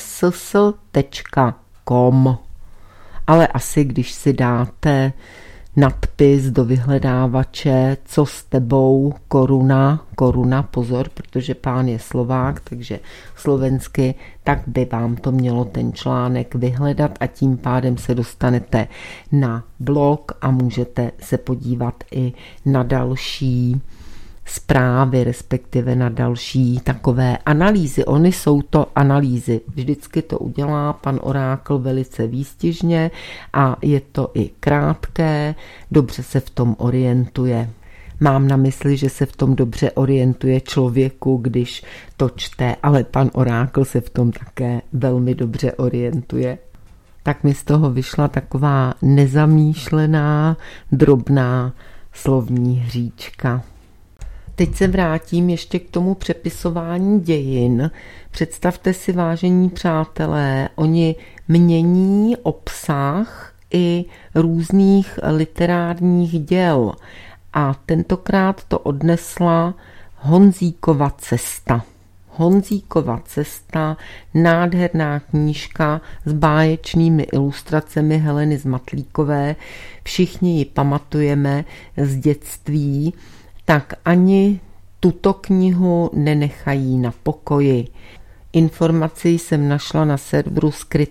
blog.wordpress.com. Ale asi když si dáte nadpis do vyhledávače, co s tebou, koruna, pozor, protože pán je Slovák, takže slovensky, tak by vám to mělo ten článek vyhledat a tím pádem se dostanete na blog a můžete se podívat i na další zprávy, respektive na další takové analýzy. Ony jsou to analýzy. Vždycky to udělá pan Orákl velice výstižně a je to i krátké, dobře se v tom orientuje. Mám na mysli, že se v tom dobře orientuje člověku, když to čte, ale pan Orákl se v tom také velmi dobře orientuje. Tak mi z toho vyšla taková nezamýšlená, drobná slovní hříčka. Teď se vrátím ještě k tomu přepisování dějin. Představte si, vážení přátelé, oni mění obsah i různých literárních děl. A tentokrát to odnesla Honzíkova cesta. Honzíkova cesta, nádherná knížka s báječnými ilustracemi Heleny Zmatlíkové. Všichni ji pamatujeme z dětství, tak ani tuto knihu nenechají na pokoji. Informaci jsem našla na serveru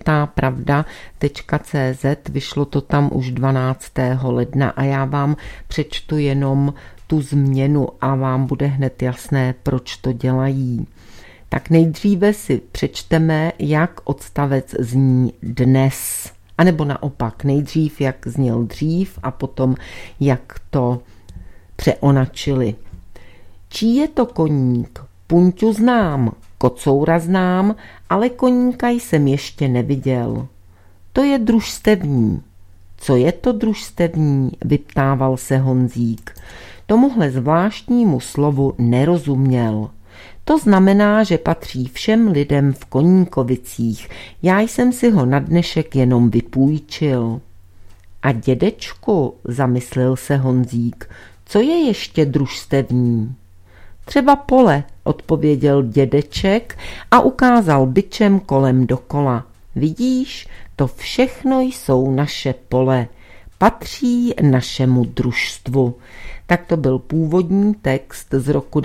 skrytápravda.cz, vyšlo to tam už 12. ledna a já vám přečtu jenom tu změnu a vám bude hned jasné, proč to dělají. Tak nejdříve si přečteme, jak odstavec zní dnes. A nebo naopak, nejdřív jak zněl dřív a potom jak to přeonačili. Čí je to koník? Punťu znám, kocoura znám, ale koníka jsem ještě neviděl. To je družstevní. Co je to družstevní? Vyptával se Honzík. Tomuhle zvláštnímu slovu nerozuměl. To znamená, že patří všem lidem v Koníkovicích. Já jsem si ho na dnešek jenom vypůjčil. A dědečku, zamyslel se Honzík, co je ještě družstevní? Třeba pole, odpověděl dědeček a ukázal bičem kolem dokola. Vidíš, to všechno jsou naše pole. Patří našemu družstvu. Tak to byl původní text z roku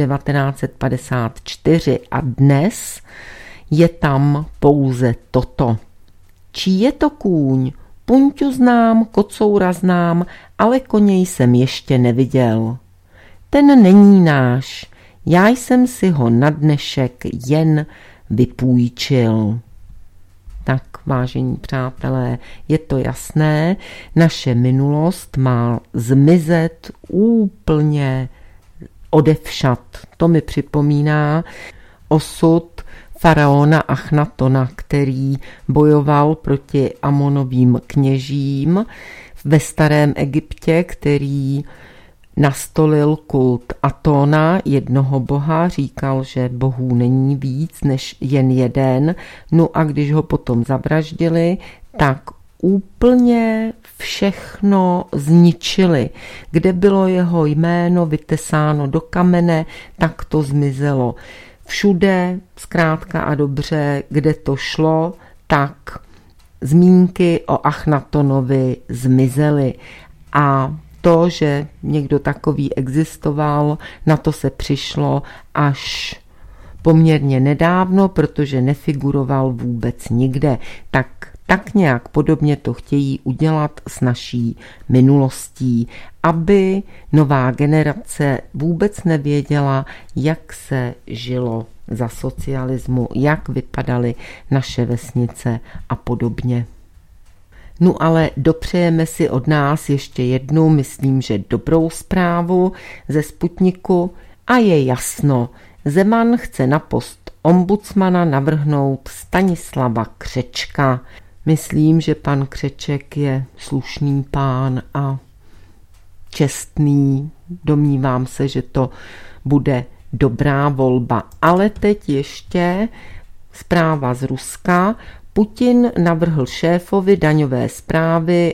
1954 a dnes je tam pouze toto. Čí je to kůň? Punťu znám, kocoura znám, ale koně jsem ještě neviděl. Ten není náš, já jsem si ho na dnešek jen vypůjčil. Tak, vážení přátelé, je to jasné, naše minulost má zmizet úplně odevšad. To mi připomíná osud faraona Achnatona, který bojoval proti Amonovým kněžím ve starém Egyptě, který nastolil kult Atona, jednoho boha, říkal, že bohů není víc než jen jeden, no a když ho potom zavraždili, tak úplně všechno zničili. Kde bylo jeho jméno vytesáno do kamene, tak to zmizelo. Všude, zkrátka a dobře, kde to šlo, tak zmínky o Achnatonovi zmizely. A to, že někdo takový existoval, na to se přišlo až poměrně nedávno, protože nefiguroval vůbec nikde. Tak nějak podobně to chtějí udělat s naší minulostí, aby nová generace vůbec nevěděla, jak se žilo za socialismu, jak vypadaly naše vesnice a podobně. No ale dopřejeme si od nás ještě jednu, myslím, že dobrou zprávu ze Sputniku a je jasno, Zeman chce na post ombudsmana navrhnout Stanislava Křečka. Myslím, že pan Křeček je slušný pán a čestný. Domnívám se, že to bude dobrá volba. Ale teď ještě zpráva z Ruska. Putin navrhl šéfovi daňové správy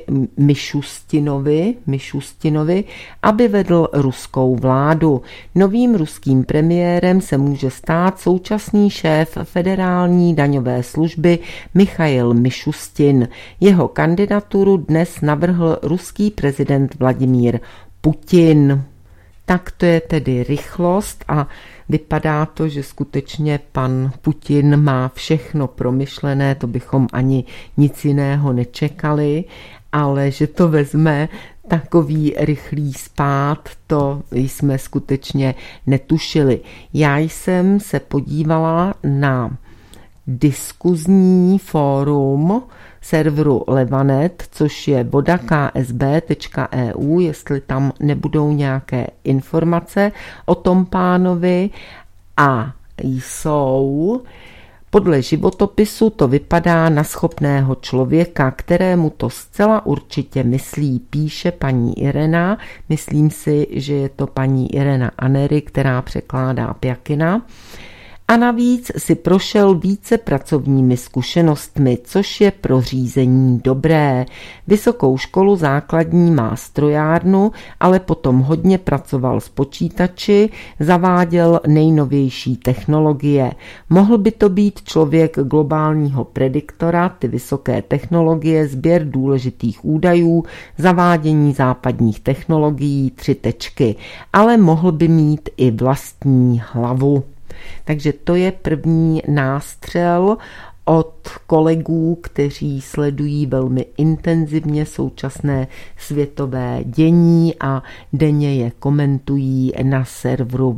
Mišustinovi, aby vedl ruskou vládu. Novým ruským premiérem se může stát současný šéf federální daňové služby Michail Mišustin. Jeho kandidaturu dnes navrhl ruský prezident Vladimír Putin. Tak to je tedy rychlost a vypadá to, že skutečně pan Putin má všechno promyšlené, to bychom ani nic jiného nečekali, ale že to vezme takový rychlý spád, to jsme skutečně netušili. Já jsem se podívala na diskuzní fórum serveru Levanet, což je voda.ksb.eu, jestli tam nebudou nějaké informace o tom pánovi, a jsou. Podle životopisu to vypadá na schopného člověka, kterému to zcela určitě myslí, píše paní Irena. Myslím si, že je to paní Irena Anery, která překládá Pjakina. A navíc si prošel více pracovními zkušenostmi, což je pro řízení dobré. Vysokou školu základní má strojárnu, ale potom hodně pracoval s počítači, zaváděl nejnovější technologie. Mohl by to být člověk globálního prediktora, ty vysoké technologie, sběr důležitých údajů, zavádění západních technologií, 3 tečky, ale mohl by mít i vlastní hlavu. Takže to je první nástřel od kolegů, kteří sledují velmi intenzivně současné světové dění a denně je komentují na serveru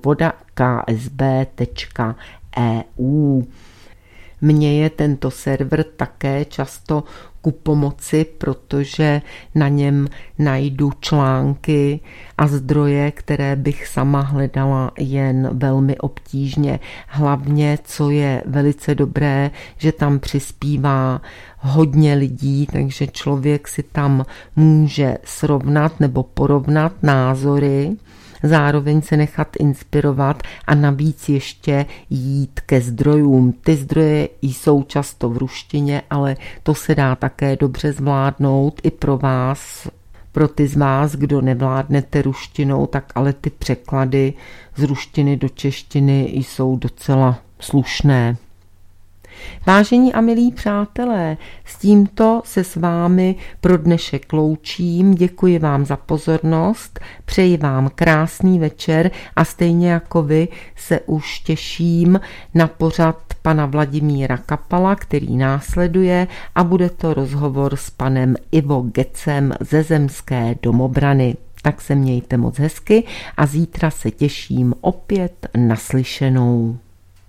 voda.ksb.eu. Mně je tento server také často ku pomoci, protože na něm najdu články a zdroje, které bych sama hledala jen velmi obtížně. Hlavně, co je velice dobré, že tam přispívá hodně lidí, takže člověk si tam může srovnat nebo porovnat názory, zároveň se nechat inspirovat a navíc ještě jít ke zdrojům. Ty zdroje jsou často v ruštině, ale to se dá také dobře zvládnout i pro vás. Pro ty z vás, kdo nevládnete ruštinou, tak ale ty překlady z ruštiny do češtiny jsou docela slušné. Vážení a milí přátelé, s tímto se s vámi pro dnešek loučím, děkuji vám za pozornost, přeji vám krásný večer a stejně jako vy se už těším na pořad pana Vladimíra Kapala, který následuje, a bude to rozhovor s panem Ivo Gecem ze Zemské domobrany. Tak se mějte moc hezky a zítra se těším opět naslyšenou.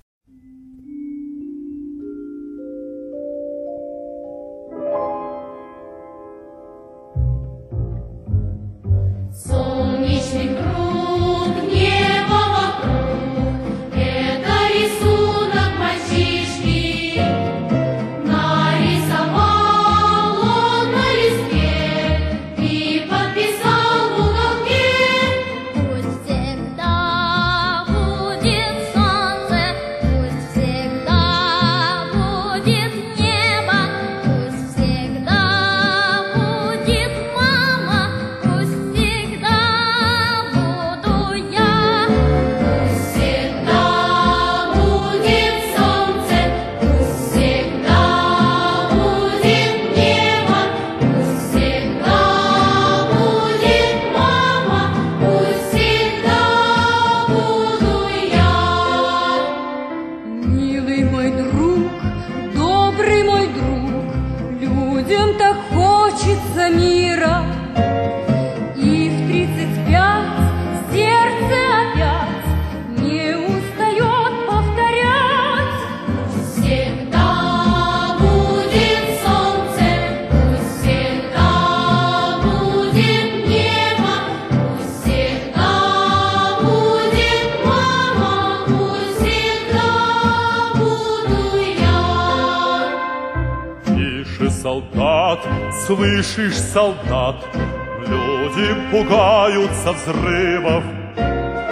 Слышишь, солдат, люди пугаются взрывов.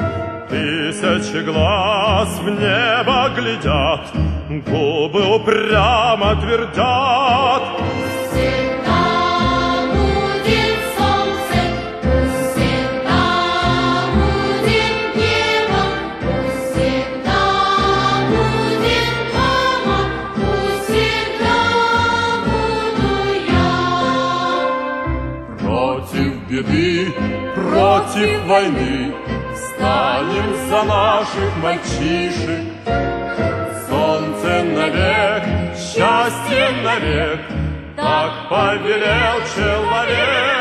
Тысячи глаз в небо глядят, губы упрямо твердят. Всегда будет солнце, пусть всегда будет небо, пусть всегда будет мама, пусть всегда буду я. Против беды, против войны станем за наших мальчишек. Солнце навек, счастье навек, так повелел человек.